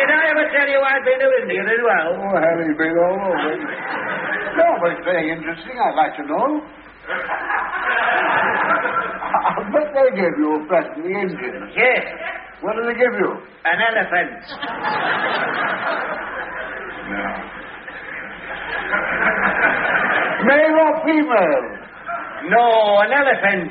Did I ever tell you I've been to India as well? Oh, Harry's been all over. No, but it's very interesting. I'd like to know. I bet they gave you a present, the Indians. Yes. What did they give you? An elephant. No. Male or female? No, an elephant.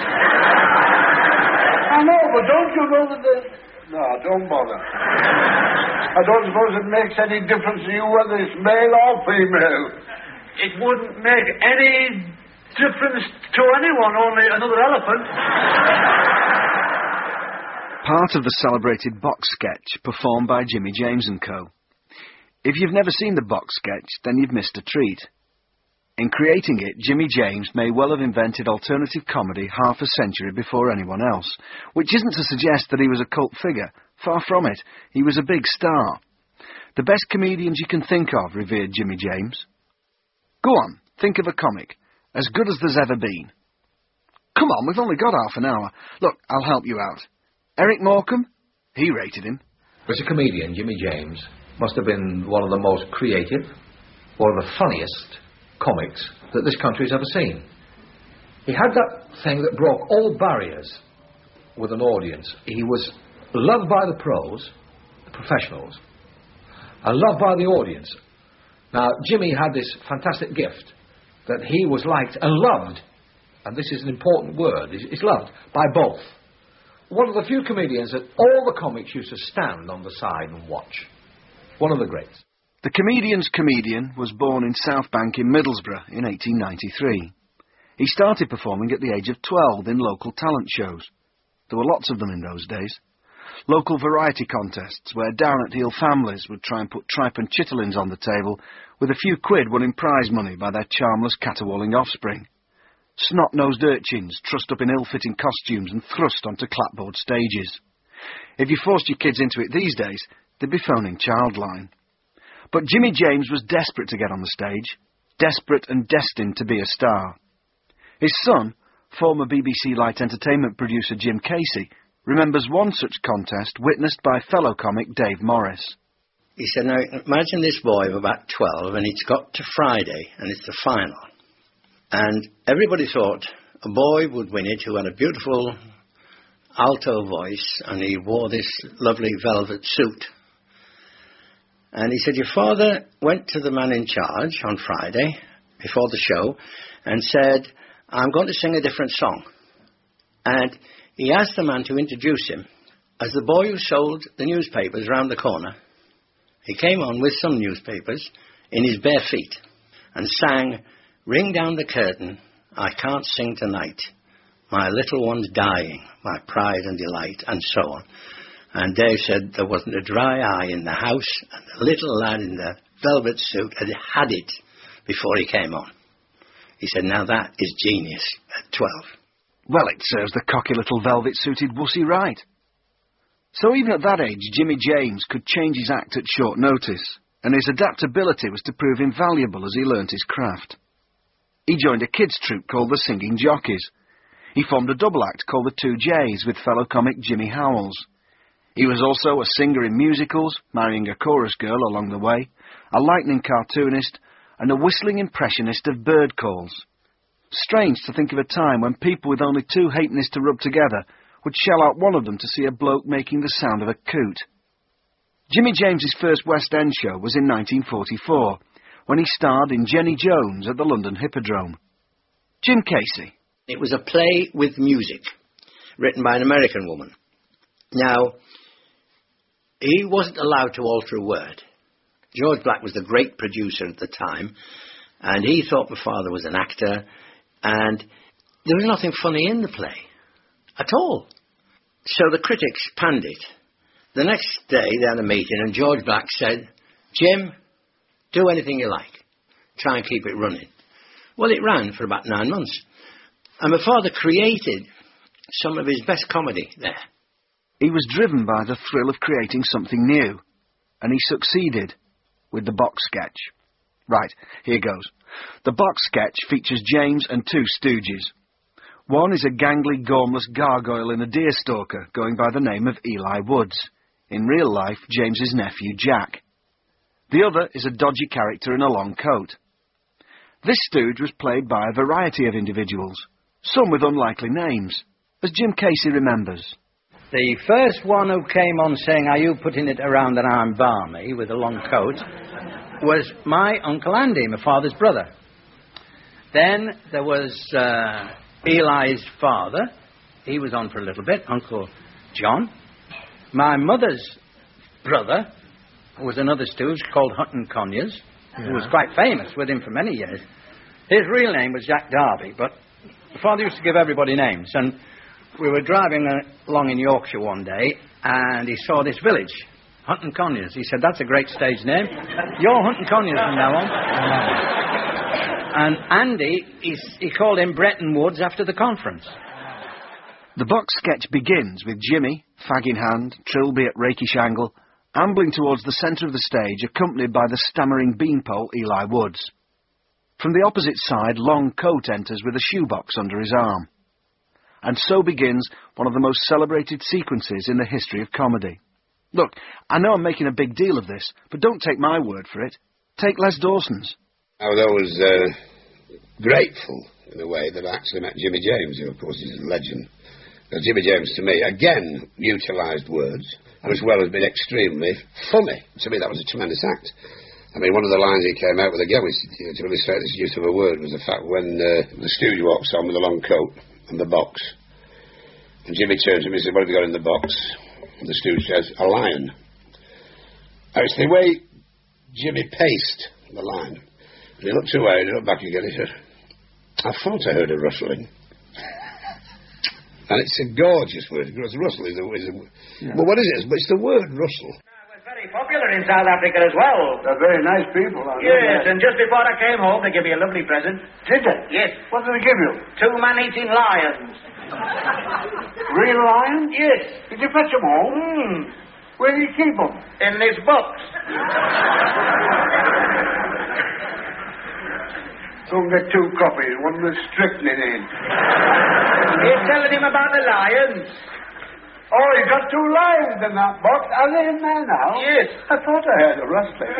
I know, but don't you know that they... No, don't bother. I don't suppose it makes any difference to you whether it's male or female. It wouldn't make any difference to anyone, only another elephant. Part of the celebrated box sketch performed by Jimmy James & Co. If you've never seen the box sketch, then you've missed a treat. In creating it, Jimmy James may well have invented alternative comedy half a century before anyone else, which isn't to suggest that he was a cult figure. Far from it. He was a big star. The best comedians you can think of revered Jimmy James. Go on, think of a comic, as good as there's ever been. Come on, we've only got half an hour. Look, I'll help you out. Eric Morecambe? He rated him. As a comedian, Jimmy James must have been one of the most creative, one of the funniest comics that this country has ever seen. He had that thing that broke all barriers with an audience. He was loved by the pros, the professionals, and loved by the audience. Now, Jimmy had this fantastic gift that he was liked and loved, and this is an important word, he's loved by both. One of the few comedians that all the comics used to stand on the side and watch. One of the greats. The comedian's comedian was born in Southbank in Middlesbrough in 1893. He started performing at the age of 12 in local talent shows. There were lots of them in those days. Local variety contests where down-at-heel families would try and put tripe and chitterlings on the table with a few quid won in prize money by their charmless caterwauling offspring. Snot-nosed urchins trussed up in ill-fitting costumes and thrust onto clapboard stages. If you forced your kids into it these days, they'd be phoning Childline. But Jimmy James was desperate to get on the stage, desperate and destined to be a star. His son, former BBC Light Entertainment producer Jim Casey, remembers one such contest witnessed by fellow comic Dave Morris. He said, now, imagine this boy of about 12, and it's got to Friday, and it's the final. And everybody thought a boy would win it who had a beautiful alto voice, and he wore this lovely velvet suit. And he said, your father went to the man in charge on Friday, before the show, and said, I'm going to sing a different song. And he asked the man to introduce him as the boy who sold the newspapers round the corner. He came on with some newspapers in his bare feet and sang, ring down the curtain, I can't sing tonight. My little one's dying, my pride and delight, and so on. And Dave said there wasn't a dry eye in the house, and the little lad in the velvet suit had it before he came on. He said, now that is genius at 12. Well, it serves the cocky little velvet-suited wussy right. So even at that age, Jimmy James could change his act at short notice, and his adaptability was to prove invaluable as he learnt his craft. He joined a kids' troupe called the Singing Jockeys. He formed a double act called the Two Jays with fellow comic Jimmy Howells. He was also a singer in musicals, marrying a chorus girl along the way, a lightning cartoonist, and a whistling impressionist of bird calls. Strange to think of a time when people with only two halfpennies to rub together would shell out one of them to see a bloke making the sound of a coot. Jimmy James's first West End show was in 1944, when he starred in Jenny Jones at the London Hippodrome. Jim Casey. It was a play with music, written by an American woman. Now, he wasn't allowed to alter a word. George Black was the great producer at the time, and he thought my father was an actor, and there was nothing funny in the play at all. So the critics panned it. The next day they had a meeting, and George Black said, Jim, do anything you like. Try and keep it running. Well, it ran for about 9 months. And my father created some of his best comedy there. He was driven by the thrill of creating something new, and he succeeded with the box sketch. Right, here goes. The box sketch features James and two stooges. One is a gangly, gormless gargoyle in a deerstalker going by the name of Eli Woods. in real life James's nephew Jack. The other is a dodgy character in a long coat. This stooge was played by a variety of individuals, some with unlikely names, as Jim Casey remembers. The first one who came on saying, "Are you putting it around that I'm balmy," with a long coat, was my Uncle Andy, my father's brother. Then there was Eli's father. He was on for a little bit, Uncle John. My mother's brother was another stooge called Hutton Conyers, who was quite famous with him for many years. His real name was Jack Darby, but my father used to give everybody names. And we were driving along in Yorkshire one day, and he saw this village, Hutton Conyers. He said, "That's a great stage name. You're Hutton Conyers from now on." And Andy, he called him Bretton Woods after the conference. The box sketch begins with Jimmy, fag in hand, trilby at rakish angle, ambling towards the centre of the stage, accompanied by the stammering beanpole Eli Woods. From the opposite side, Long Coat enters with a shoebox under his arm. And so begins one of the most celebrated sequences in the history of comedy. Look, I know I'm making a big deal of this, but don't take my word for it. Take Les Dawson's. I was always grateful, in a way, that I actually met Jimmy James, who, of course, is a legend. Now, Jimmy James, to me, again, utilised words, as well as being extremely funny. To me, that was a tremendous act. I mean, one of the lines he came out with, again, to illustrate this use of a word, was the fact when the stooge walks on with a long coat and the box, and Jimmy turns to him and says, "What have you got in the box?" And the stooge says, "A lion." Now, it's the way Jimmy paced the line. And he looked away and he looked back again and he said, "I thought I heard a rustling." And it's a gorgeous word, because rustle is a well, what is it? But it's the word rustle. It was very popular in South Africa as well. They're very nice people, aren't Yes, they? and just before I came home, they gave me a lovely present. Did they? Yes. What did they give you? 2 man-eating lions. Real lions? Yes. Did you fetch them home? Where do you keep them? In this box. Don't get 2 copies, one with strychnine in. He's telling him about the lions. Oh, you got 2 lions in that box. Are they in there now? Yes. I thought I heard a rustling.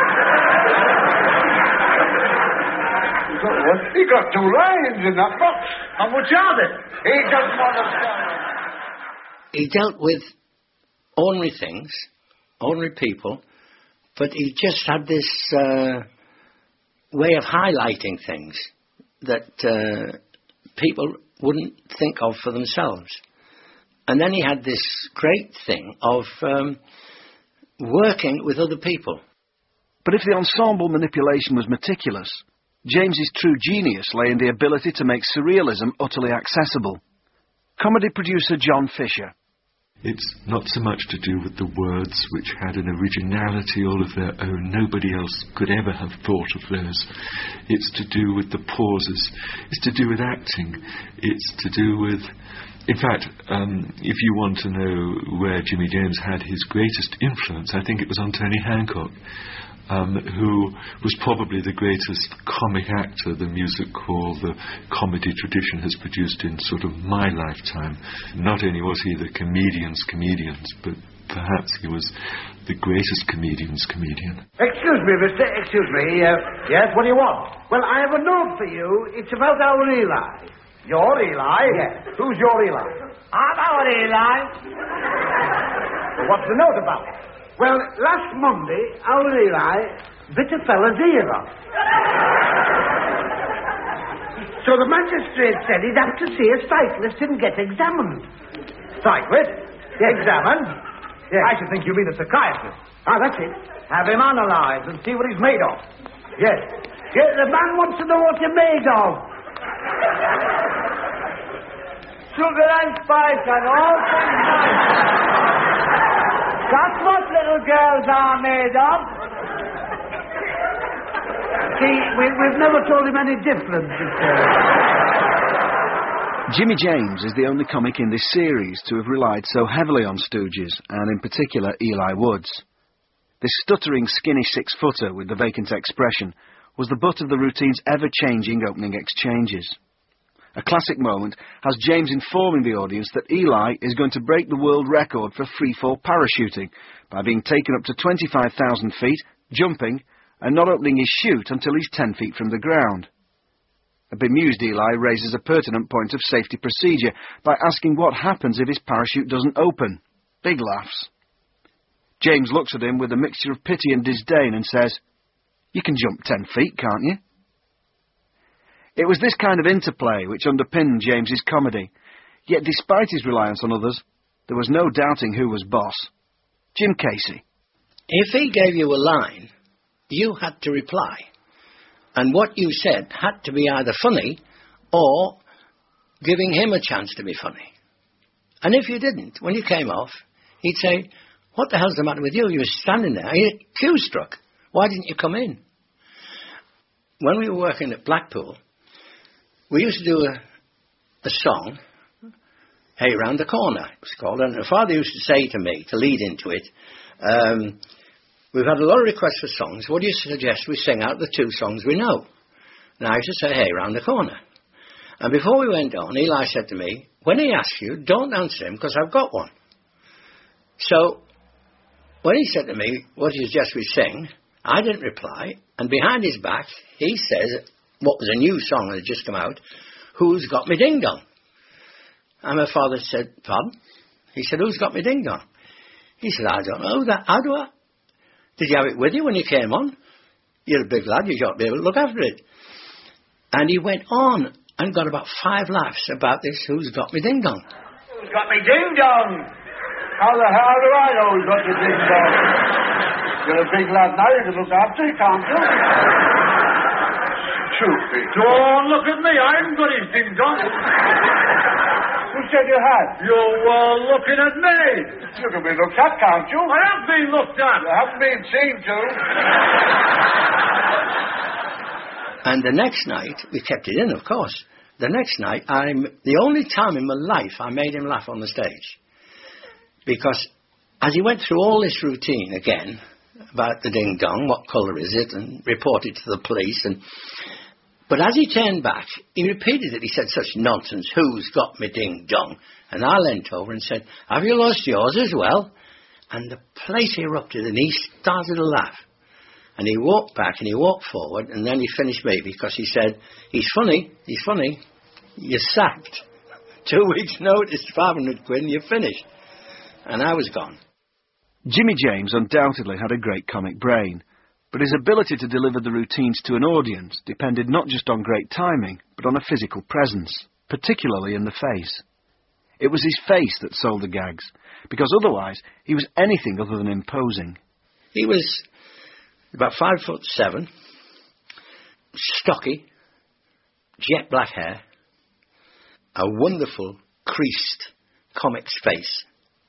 He got 2 lions in that box. How much are they? He doesn't want to sell. He dealt with ordinary things, ordinary people, but he just had this way of highlighting things that people wouldn't think of for themselves. And then he had this great thing of working with other people. But if the ensemble manipulation was meticulous, James's true genius lay in the ability to make surrealism utterly accessible. Comedy producer John Fisher. It's not so much to do with the words, which had an originality all of their own. Nobody else could ever have thought of those. It's to do with the pauses. It's to do with acting. It's to do with... In fact, if you want to know where Jimmy James had his greatest influence, I think it was on Tony Hancock, who was probably the greatest comic actor the music hall, the comedy tradition has produced in sort of my lifetime. Not only was he the comedian's comedian, but perhaps he was the greatest comedian's comedian. Excuse me, mister, excuse me. Yes, what do you want? Well, I have a note for you. It's about our Eli. Your Eli? Yes. Who's your Eli? I'm our Eli. Well, what's the note about? Well, last Monday, our Eli bit a fella's ear off. So the magistrate said he'd have to see a cyclist and get examined. Cyclist? Examined? Yes. I should think you mean a psychiatrist. Ah, that's it. Have him analysed and see what he's made of. Yes. Yes, the man wants to know what you're made of. Sugar and spice and all things nice. That's what little girls are made of. See, we've never told him any difference. Jimmy James is the only comic in this series to have relied so heavily on stooges, and in particular Eli Woods. This stuttering, skinny 6-footer with the vacant expression was the butt of the routine's ever-changing opening exchanges. A classic moment has James informing the audience that Eli is going to break the world record for free-fall parachuting by being taken up to 25,000 feet, jumping, and not opening his chute until he's 10 feet from the ground. A bemused Eli raises a pertinent point of safety procedure by asking what happens if his parachute doesn't open. Big laughs. James looks at him with a mixture of pity and disdain and says, "You can jump 10 feet, can't you?" It was this kind of interplay which underpinned James's comedy, yet despite his reliance on others, there was no doubting who was boss. Jim Casey. If he gave you a line, you had to reply. And what you said had to be either funny or giving him a chance to be funny. And if you didn't, when you came off, he'd say, "What the hell's the matter with you? You were standing there. You're cue-struck. Why didn't you come in?" When we were working at Blackpool, we used to do a song, "Hey Round the Corner," it was called. And my father used to say to me, to lead into it, "We've had a lot of requests for songs. What do you suggest we sing out the 2 songs we know?" And I used to say, "Hey Round the Corner." And before we went on, Eli said to me, "When he asks you, don't answer him because I've got one." So when he said to me, "What do you suggest we sing?" I didn't reply. And behind his back, he says, what was a new song that had just come out, "Who's Got Me Ding Dong?" And my father said, "Pardon?" He said, "Who's got me ding dong?" He said, "I don't know that. How do I? Did you have it with you when you came on? You're a big lad, you ought to be able to look after it." And he went on and got about 5 laughs about this, "Who's got me ding dong?" Who's got me ding dong? How the hell do I know who's got your ding dong? You're a big lad now, you can look after it, can't you? Stupid. Don't look at me, I haven't got his ding dong. Who said you had? You were looking at me. You can be looked at, can't you? I have been looked at. You haven't been seen to. And the next night, we kept it in, of course. The next night, the only time in my life I made him laugh on the stage. Because as he went through all this routine again, about the ding-dong, what colour is it, and reported to the police, but as he turned back, he repeated it. He said such nonsense, "Who's got me ding-dong?" And I leant over and said, "Have you lost yours as well?" And the place erupted and he started to laugh. And he walked back and he walked forward and then he finished me because he said, he's funny, you're sacked. 2 weeks' notice, 500 quid and you're finished. And I was gone. Jimmy James undoubtedly had a great comic brain, but his ability to deliver the routines to an audience depended not just on great timing, but on a physical presence, particularly in the face. It was his face that sold the gags, because otherwise he was anything other than imposing. He was about 5'7", stocky, jet black hair, a wonderful, creased, comic face.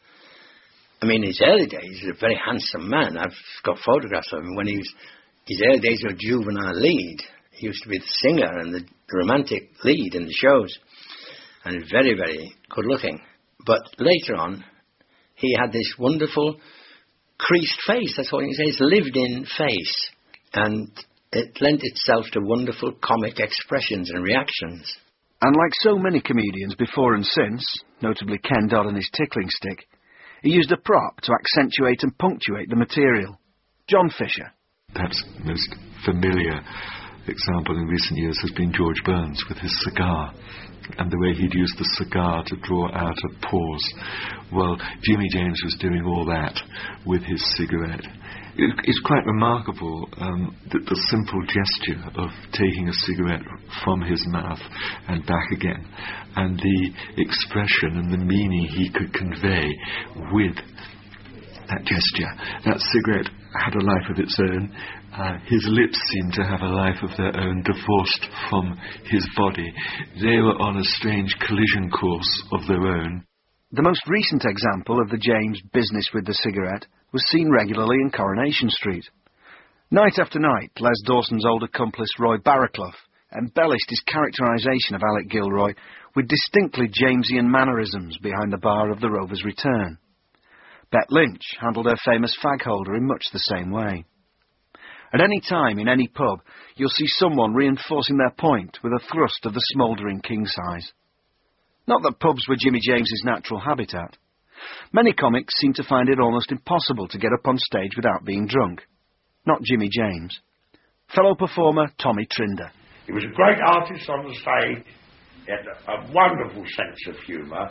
I mean, in his early days, he was a very handsome man. I've got photographs of him when his early days were a juvenile lead. He used to be the singer and the romantic lead in the shows. And very, very good looking. But later on, he had this wonderful creased face. That's what he says, lived-in face. And it lent itself to wonderful comic expressions and reactions. And like so many comedians before and since, notably Ken Dodd and his tickling stick, he used a prop to accentuate and punctuate the material. John Fisher. Perhaps the most familiar example in recent years has been George Burns with his cigar, and the way he'd used the cigar to draw out a pause. Well, Jimmy James was doing all that with his cigarette. It's quite remarkable that the simple gesture of taking a cigarette from his mouth and back again, and the expression and the meaning he could convey with that gesture. That cigarette had a life of its own. His lips seemed to have a life of their own, divorced from his body. They were on a strange collision course of their own. The most recent example of the James business with the cigarette was seen regularly in Coronation Street. Night after night, Les Dawson's old accomplice Roy Barraclough embellished his characterisation of Alec Gilroy with distinctly Jamesian mannerisms behind the bar of the Rover's Return. Bet Lynch handled her famous fag holder in much the same way. At any time, in any pub, you'll see someone reinforcing their point with a thrust of the smouldering king-size. Not that pubs were Jimmy James's natural habitat. Many comics seem to find it almost impossible to get up on stage without being drunk. Not Jimmy James. Fellow performer Tommy Trinder. He was a great artist on the stage. He had a wonderful sense of humour.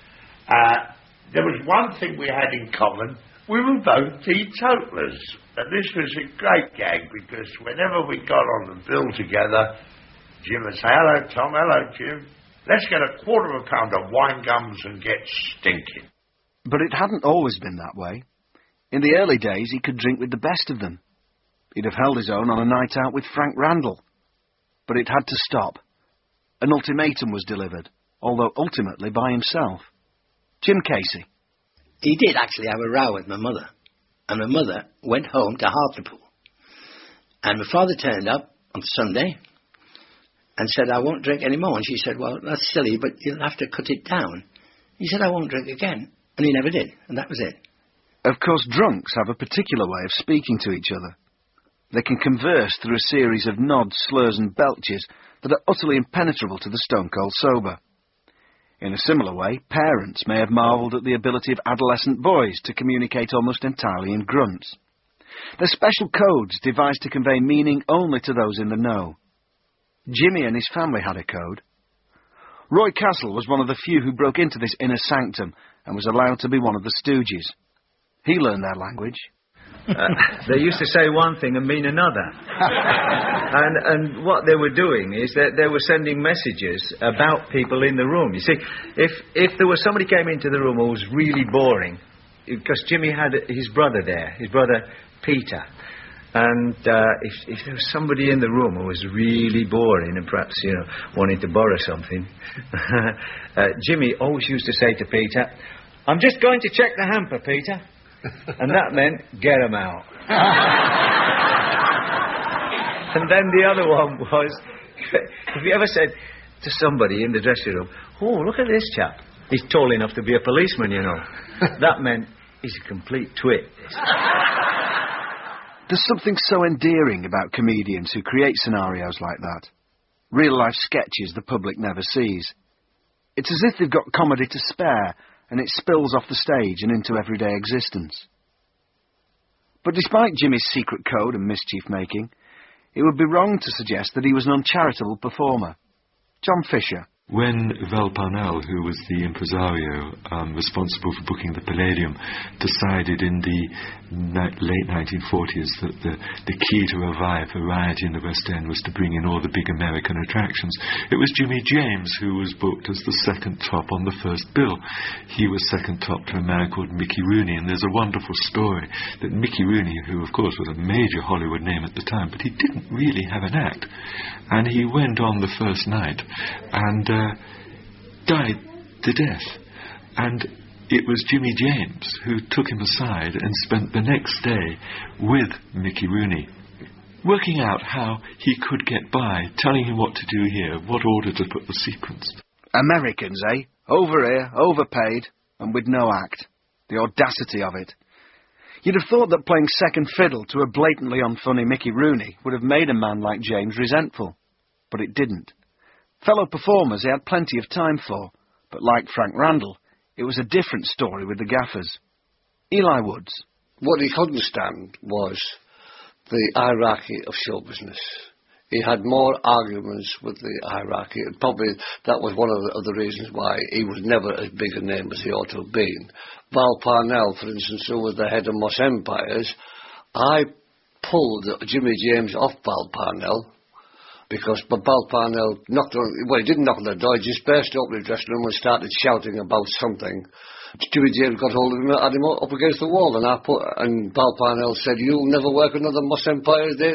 There was one thing we had in common. We were both teetotalers. And this was a great gag because whenever we got on the bill together, Jim would say, "Hello, Tom. Hello, Jim. Let's get a quarter of a pound of wine gums and get stinking." But it hadn't always been that way. In the early days, he could drink with the best of them. He'd have held his own on a night out with Frank Randall. But it had to stop. An ultimatum was delivered, although ultimately by himself. Jim Casey. He did actually have a row with my mother. And my mother went home to Hartlepool. And my father turned up on Sunday and said, "I won't drink any more." And she said, "Well, that's silly, but you'll have to cut it down." He said, "I won't drink again." And he never did. And that was it. Of course, drunks have a particular way of speaking to each other. They can converse through a series of nods, slurs and belches that are utterly impenetrable to the stone-cold sober. In a similar way, parents may have marvelled at the ability of adolescent boys to communicate almost entirely in grunts. They're special codes devised to convey meaning only to those in the know. Jimmy and his family had a code. Roy Castle was one of the few who broke into this inner sanctum and was allowed to be one of the Stooges. He learned their language. They used to say one thing and mean another. and what they were doing is that they were sending messages about people in the room. You see, if there was somebody came into the room who was really boring, because Jimmy had his brother there, his brother Peter, and if there was somebody in the room who was really boring and perhaps, wanted to borrow something, Jimmy always used to say to Peter, "I'm just going to check the hamper, Peter." And that meant, "Get 'em out." And then the other one was, have you ever said to somebody in the dressing room, "Oh, look at this chap. He's tall enough to be a policeman, That meant, he's a complete twit. There's something so endearing about comedians who create scenarios like that. Real-life sketches the public never sees. It's as if they've got comedy to spare, and it spills off the stage and into everyday existence. But despite Jimmy's secret code and mischief-making, it would be wrong to suggest that he was an uncharitable performer. John Fisher. When Val Parnell, who was the impresario responsible for booking the Palladium, decided in the late 1940s that the key to revive variety in the West End was to bring in all the big American attractions, it was Jimmy James who was booked as the second top on the first bill. He was second top to a man called Mickey Rooney, and there's a wonderful story that Mickey Rooney, who of course was a major Hollywood name at the time, but he didn't really have an act, and he went on the first night and died to death. And it was Jimmy James who took him aside and spent the next day with Mickey Rooney, working out how he could get by, telling him what to do here, what order to put the sequence. Americans, eh? Over here, overpaid, and with no act. The audacity of it. You'd have thought that playing second fiddle to a blatantly unfunny Mickey Rooney would have made a man like James resentful. But it didn't. Fellow performers he had plenty of time for, but like Frank Randall, it was a different story with the gaffers. Eli Woods. What he couldn't stand was the hierarchy of show business. He had more arguments with the hierarchy, and probably that was one of the reasons why he was never as big a name as he ought to have been. Val Parnell, for instance, who was the head of Moss Empires, I pulled Jimmy James off Val Parnell, because Val Parnell knocked on, well, he didn't knock on the door, he just burst open the dressing room and started shouting about something. Jimmy James got hold of him, had him up against the wall, and Val Parnell said, "You'll never work another Moss Empires day,"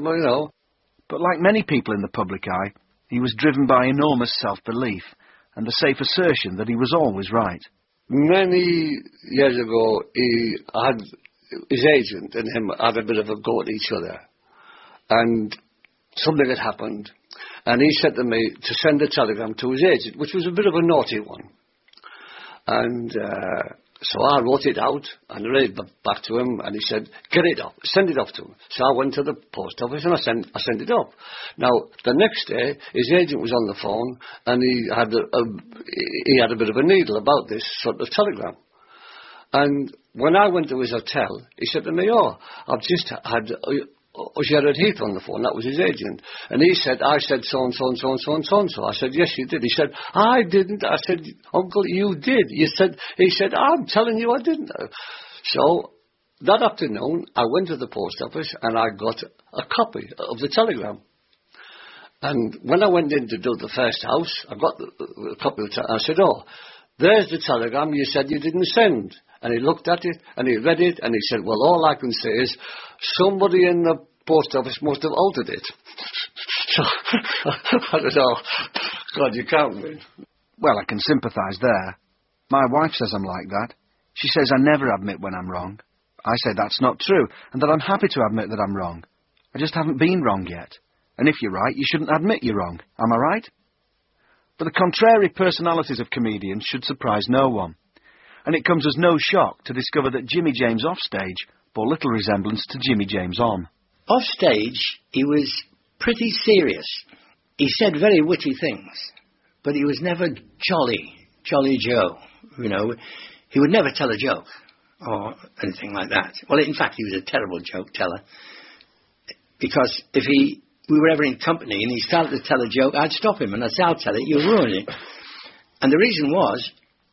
But like many people in the public eye, he was driven by enormous self-belief and the safe assertion that he was always right. Many years ago, he had his agent and him had a bit of a go at each other, and something had happened, and he said to me to send a telegram to his agent, which was a bit of a naughty one. And So I wrote it out and read it back to him, and he said, get it off, send it off to him. So I went to the post office and I sent it off. Now, the next day, his agent was on the phone, and he had a bit of a needle about this sort of telegram. And when I went to his hotel, he said to me, I've just had Gerard Heath on the phone. That was his agent. And he said, I said so-and-so and so-and-so and so-and-so. I said, yes, you did. He said, I didn't. I said, Uncle, you did. He said, I'm telling you I didn't. So that afternoon, I went to the post office and I got a copy of the telegram. And when I went in to do the first house, I got the copy of the telegram. I said, there's the telegram you said you didn't send. And he looked at it, and he read it, and he said, well, all I can say is somebody in the post office must have altered it. So, I don't know. God, you can't win. Well, I can sympathise there. My wife says I'm like that. She says I never admit when I'm wrong. I say that's not true, and that I'm happy to admit that I'm wrong. I just haven't been wrong yet. And if you're right, you shouldn't admit you're wrong. Am I right? But the contrary personalities of comedians should surprise no one. And it comes as no shock to discover that Jimmy James offstage bore little resemblance to Jimmy James on. Offstage, he was pretty serious. He said very witty things, but he was never jolly Joe, you know. He would never tell a joke or anything like that. Well, in fact, he was a terrible joke teller, because if we were ever in company and he started to tell a joke, I'd stop him and I'd say, I'll tell it, you'll ruin it. And the reason was,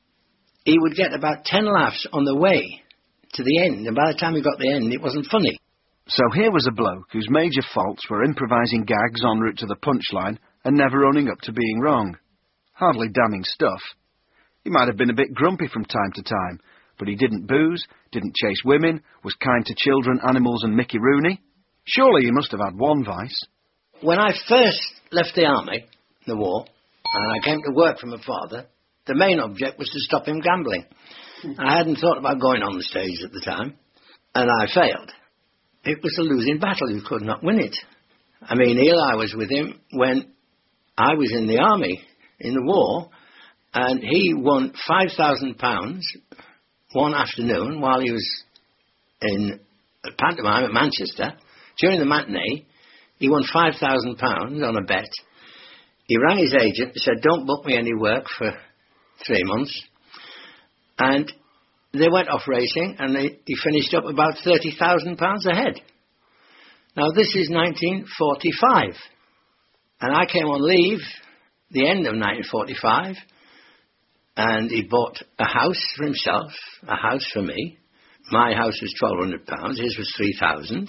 he would get about 10 laughs on the way to the end, and by the time he got to the end, it wasn't funny. So here was a bloke whose major faults were improvising gags en route to the punchline and never owning up to being wrong. Hardly damning stuff. He might have been a bit grumpy from time to time, but he didn't booze, didn't chase women, was kind to children, animals and Mickey Rooney. Surely he must have had one vice. When I first left the army, the war, and I came to work for my father, the main object was to stop him gambling. I hadn't thought about going on the stage at the time, and I failed. It was a losing battle. You could not win it. I mean, Eli was with him when I was in the army, in the war, and he won £5,000 one afternoon while he was in a pantomime at Manchester. During the matinee, he won £5,000 on a bet. He rang his agent and said, don't book me any work for 3 months, and they went off racing, and he finished up about £30,000 ahead. Now this is 1945, and I came on leave the end of 1945, and he bought a house for himself, a house for me. My house was £1,200, his was £3,000.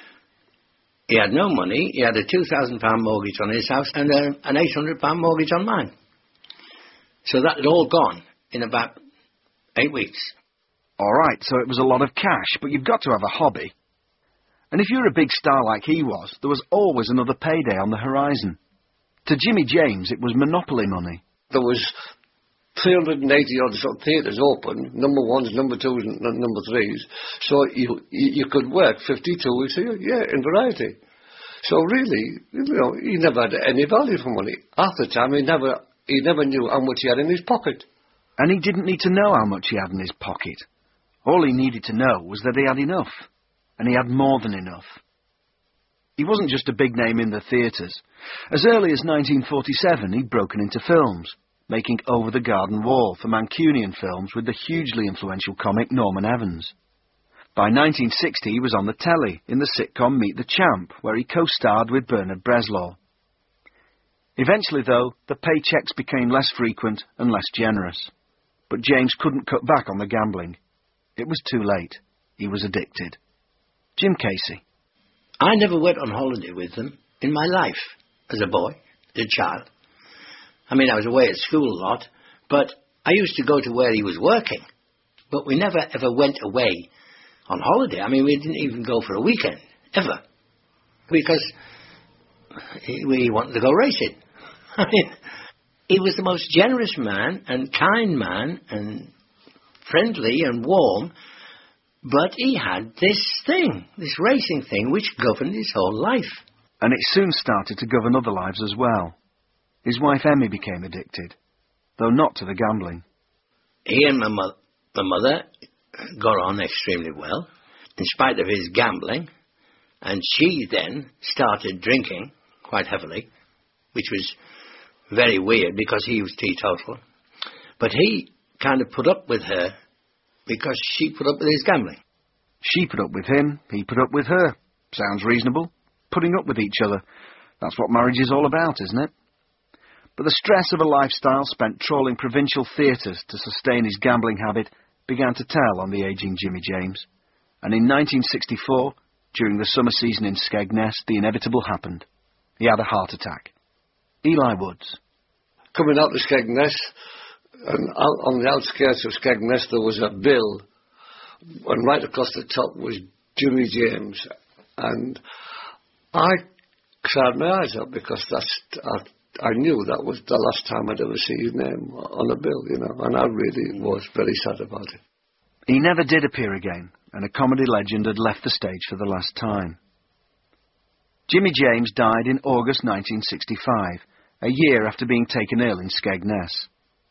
He had no money. He had a £2,000 mortgage on his house and an £800 mortgage on mine. So that had all gone in about 8 weeks. All right, so it was a lot of cash, but you've got to have a hobby. And if you're a big star like he was, there was always another payday on the horizon. To Jimmy James, it was monopoly money. There was 380-odd sort of theatres open, number ones, number twos and number threes. So you could work 52 weeks a year in variety. So really, you know, he never had any value for money. Half the time, he never knew how much he had in his pocket. And he didn't need to know how much he had in his pocket. All he needed to know was that he had enough. And he had more than enough. He wasn't just a big name in the theatres. As early as 1947, he'd broken into films, making Over the Garden Wall for Mancunian Films with the hugely influential comic Norman Evans. By 1960, he was on the telly in the sitcom Meet the Champ, where he co-starred with Bernard Bresslaw. Eventually, though, the paychecks became less frequent and less generous. But James couldn't cut back on the gambling. It was too late. He was addicted. Jim Casey. I never went on holiday with them in my life, as a boy, as a child. I mean, I was away at school a lot, but I used to go to where he was working. But we never ever went away on holiday. I mean, we didn't even go for a weekend, ever. Because we wanted to go racing. I mean, he was the most generous man and kind man and friendly and warm, but he had this thing, this racing thing, which governed his whole life. And it soon started to govern other lives as well. His wife Emmy became addicted, though not to the gambling. He and my my mother got on extremely well, in spite of his gambling, and she then started drinking quite heavily, which was very weird because he was teetotal. But he kind of put up with her because she put up with his gambling. She put up with him, he put up with her. Sounds reasonable. Putting up with each other. That's what marriage is all about, isn't it? But the stress of a lifestyle spent trawling provincial theatres to sustain his gambling habit began to tell on the ageing Jimmy James. And in 1964, during the summer season in Skegness, the inevitable happened. He had a heart attack. Eli Woods. Coming out of Skegness, and out on the outskirts of Skegness, there was a bill, and right across the top was Jimmy James. And I cried my eyes out because I knew that was the last time I'd ever see his name on a bill, you know, and I really was very sad about it. He never did appear again, and a comedy legend had left the stage for the last time. Jimmy James died in August 1965, a year after being taken ill in Skegness.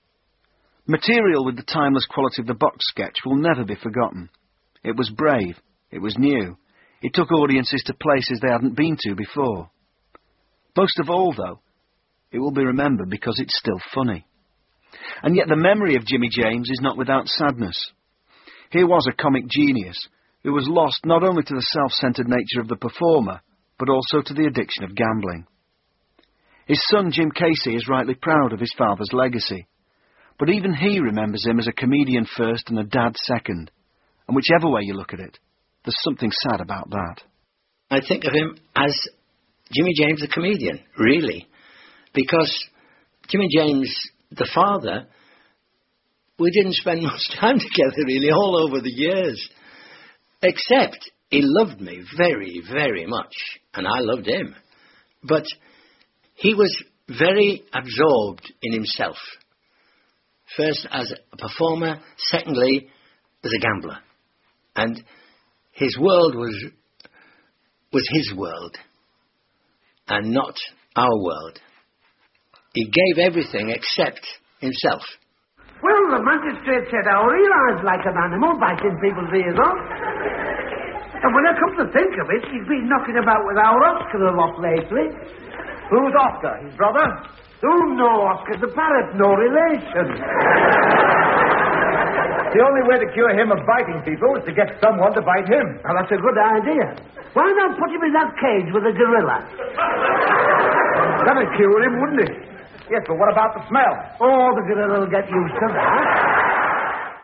Material with the timeless quality of the box sketch will never be forgotten. It was brave, it was new, it took audiences to places they hadn't been to before. Most of all, though, it will be remembered because it's still funny. And yet the memory of Jimmy James is not without sadness. Here was a comic genius who was lost not only to the self-centred nature of the performer, but also to the addiction of gambling. His son Jim Casey is rightly proud of his father's legacy, but even he remembers him as a comedian first and a dad second, and whichever way you look at it, there's something sad about that. I think of him as Jimmy James the comedian, really, because Jimmy James, the father, we didn't spend much time together, really, all over the years, except he loved me very, very much, and I loved him. But he was very absorbed in himself. First as a performer, secondly as a gambler. And his world was his world, and not our world. He gave everything except himself. Well, the magistrate said our Eli's like an animal biting people's ears off. And when I come to think of it, he's been knocking about with our Oscar a lot lately. Who's Oscar? His brother? Oh, no, Oscar's a parrot, no relation. The only way to cure him of biting people is to get someone to bite him. Now, that's a good idea. Why not put him in that cage with a gorilla? That'd cure him, wouldn't it? Yes, but what about the smell? Oh, the gorilla will get used to that.